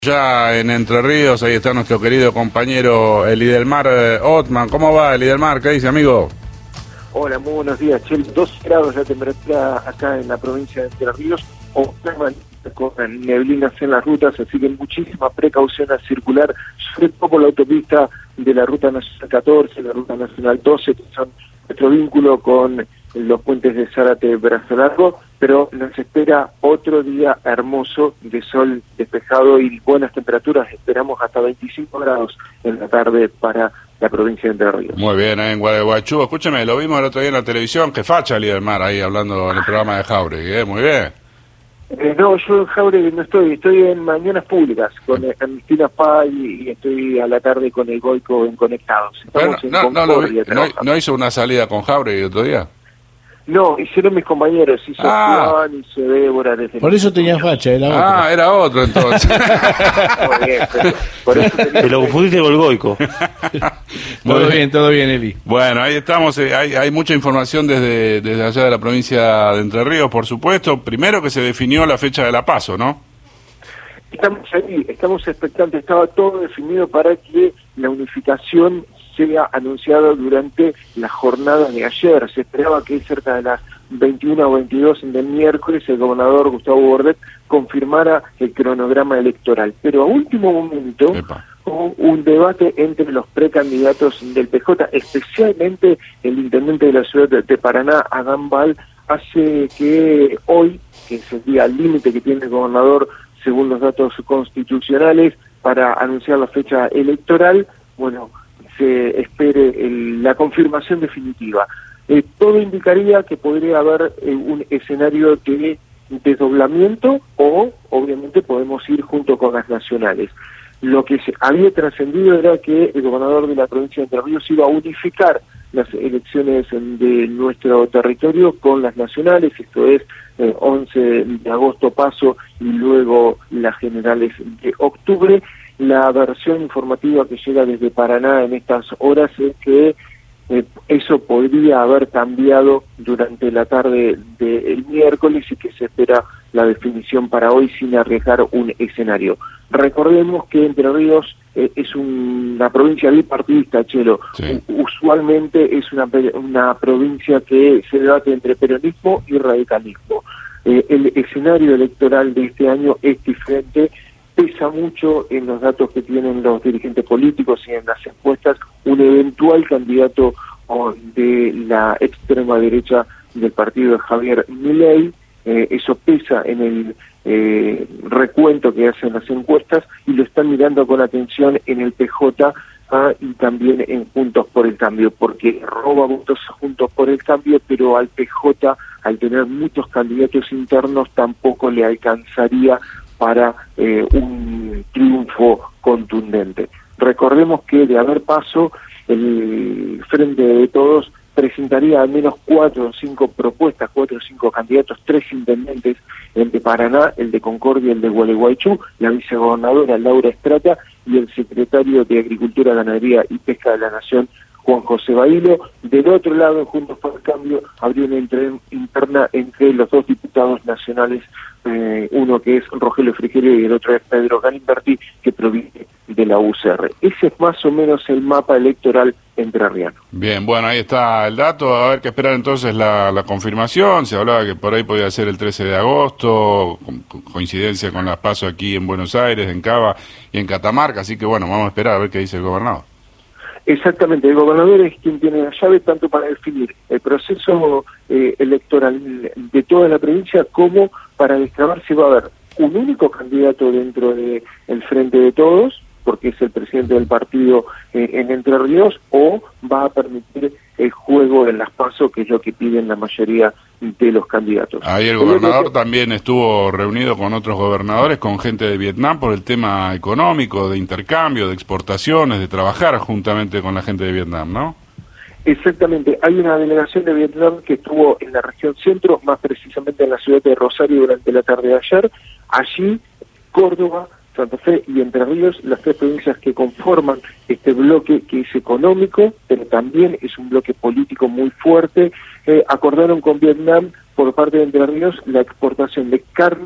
Ya en Entre Ríos, ahí está nuestro querido compañero Elidelmar Othman. ¿Cómo va, Elidelmar? ¿Qué dice, amigo? Hola, muy buenos días, Chel. 12 grados la temperatura acá en la provincia de Entre Ríos, con neblinas en las rutas, así que muchísima precaución al circular, sobre todo por la autopista de la Ruta Nacional 14, la Ruta Nacional 12, que son nuestro vínculo con los puentes de Zárate, Brazo Largo, pero nos espera otro día hermoso de sol despejado y buenas temperaturas. Esperamos hasta 25 grados en la tarde para la provincia de Entre Ríos. Muy bien, ahí en Gualeguaychú. Escúcheme, lo vimos el otro día en la televisión. Qué facha, Elidelmar, ahí hablando en el programa de Jauregui, muy bien. No, yo en Jauregui no estoy en Mañanas Públicas con Cristina Pay y estoy a la tarde con el Goico en Conectados. Estamos en Concordia, ¿No hizo una salida con Jauregui el otro día? No, hicieron mis compañeros, hizo Juan, hizo Débora. Por eso tenía facha, era otro. Era otro entonces. Muy bien, por eso te lo confundiste con el Goico. Todo bien, Eli. Bueno, ahí estamos, hay mucha información desde allá de la provincia de Entre Ríos, por supuesto. Primero que se definió la fecha de la PASO, ¿no? Estamos ahí, estamos expectantes, estaba todo definido para que la unificación sea anunciado durante la jornada de ayer. Se esperaba que cerca de las 21 o 22 del miércoles el gobernador Gustavo Bordet confirmara el cronograma electoral. Pero a último momento hubo un debate entre los precandidatos del PJ, especialmente el intendente de la ciudad de Paraná, Adán Bal, hace que hoy, que es el día límite que tiene el gobernador según los datos constitucionales para anunciar la fecha electoral, bueno, se espere la confirmación definitiva. Todo indicaría que podría haber un escenario de desdoblamiento o, obviamente, podemos ir junto con las nacionales. Lo que se había trascendido era que el gobernador de la provincia de Entre Ríos iba a unificar las elecciones de nuestro territorio con las nacionales, esto es 11 de agosto PASO y luego las generales de octubre. La versión informativa que llega desde Paraná en estas horas es que eso podría haber cambiado durante la tarde del miércoles y que se espera la definición para hoy sin arriesgar un escenario. Recordemos que Entre Ríos es una provincia bipartidista, Chelo. Sí. Usualmente es una provincia que se debate entre peronismo y radicalismo. El escenario electoral de este año es diferente. Pesa mucho en los datos que tienen los dirigentes políticos y en las encuestas un eventual candidato de la extrema derecha del partido de Javier Milei. Eso pesa en el recuento que hacen las encuestas y lo están mirando con atención en el PJ y también en Juntos por el Cambio, porque roba votos a Juntos por el Cambio, pero al PJ, al tener muchos candidatos internos, tampoco le alcanzaría para un triunfo contundente. Recordemos que de haber PASO, el Frente de Todos presentaría al menos 4 o 5 propuestas, 4 o 5 candidatos, 3 intendentes, el de Paraná, el de Concordia, el de Gualeguaychú, la vicegobernadora Laura Estrata y el secretario de Agricultura, Ganadería y Pesca de la Nación, Juan José Bailo. Del otro lado, en Juntos por el Cambio, habría una interna entre los dos diputados nacionales, uno que es Rogelio Frigerio y el otro es Pedro Galimberti, que proviene de la UCR. Ese es más o menos el mapa electoral entrerriano. Bien, bueno, ahí está el dato. A ver qué esperar entonces la confirmación. Se hablaba que por ahí podía ser el 13 de agosto, coincidencia con las PASO aquí en Buenos Aires, en Cava y en Catamarca. Así que bueno, vamos a esperar a ver qué dice el gobernador. Exactamente, el gobernador es quien tiene la llave tanto para definir el proceso electoral de toda la provincia como para destrabar si va a haber un único candidato dentro del Frente de Todos, porque es el presidente del partido en Entre Ríos, o va a permitir el juego en las PASO, que es lo que piden la mayoría de los candidatos. Ahí el gobernador también estuvo reunido con otros gobernadores, con gente de Vietnam, por el tema económico, de intercambio, de exportaciones, de trabajar juntamente con la gente de Vietnam, ¿no? Exactamente, hay una delegación de Vietnam que estuvo en la región centro, más precisamente en la ciudad de Rosario durante la tarde de ayer. Allí, Córdoba, Santa Fe y Entre Ríos, las 3 provincias que conforman este bloque que es económico, pero también es un bloque político muy fuerte, acordaron con Vietnam por parte de Entre Ríos la exportación de carne,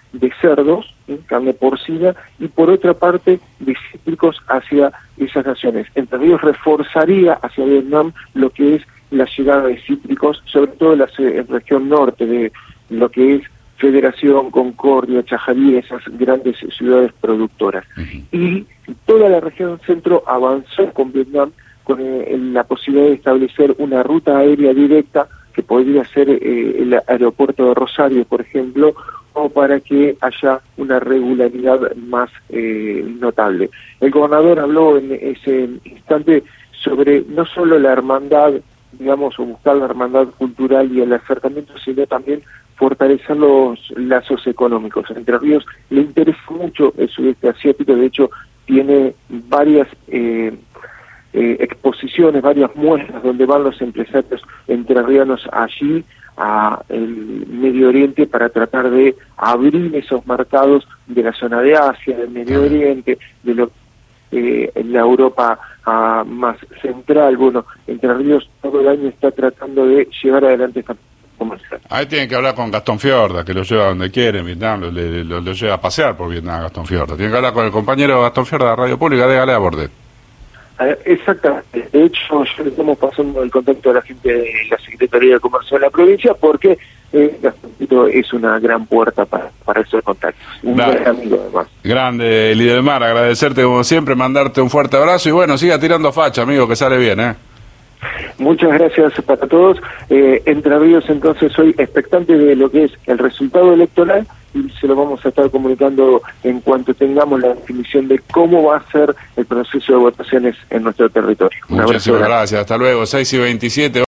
de cerdos, carne porcina, y por otra parte de cítricos hacia esas naciones. Entre Ríos reforzaría hacia Vietnam lo que es la llegada de cítricos, sobre todo en la región norte de lo que es Federación, Concordia, Chajarí, esas grandes ciudades productoras. Y toda la región centro avanzó con Vietnam con la posibilidad de establecer una ruta aérea directa que podría ser el aeropuerto de Rosario, por ejemplo, o para que haya una regularidad más notable. El gobernador habló en ese instante sobre no solo la hermandad, digamos, o buscar la hermandad cultural y el acercamiento, sino también fortalecer los lazos económicos. Entre Ríos le interesa mucho el sudeste asiático, de hecho tiene varias exposiciones, varias muestras donde van los empresarios entrerrianos allí a el Medio Oriente para tratar de abrir esos mercados de la zona de Asia, del Medio Oriente, de lo en la Europa más central. Bueno, Entre Ríos todo el año está tratando de llevar adelante esta comercial. Ahí tienen que hablar con Gastón Fiorda, que lo lleva donde quiere en Vietnam, lo lleva a pasear por Vietnam Gastón Fiorda. Tienen que hablar con el compañero Gastón Fiorda de Radio Pública de Galea Bordet. Exactamente. De hecho, yo le estamos pasando el contacto a la gente de la Secretaría de Comercio de la provincia porque Gastoncito es una gran puerta para esos contactos. Un gran amigo, además. Grande, Lidemar, agradecerte como siempre, mandarte un fuerte abrazo y bueno, siga tirando facha, amigo, que sale bien, ¿eh? Muchas gracias para todos. Entre Ríos, entonces, hoy expectante de lo que es el resultado electoral y se lo vamos a estar comunicando en cuanto tengamos la definición de cómo va a ser el proceso de votaciones en nuestro territorio. Muchísimas gracias. Hasta luego. 6:27.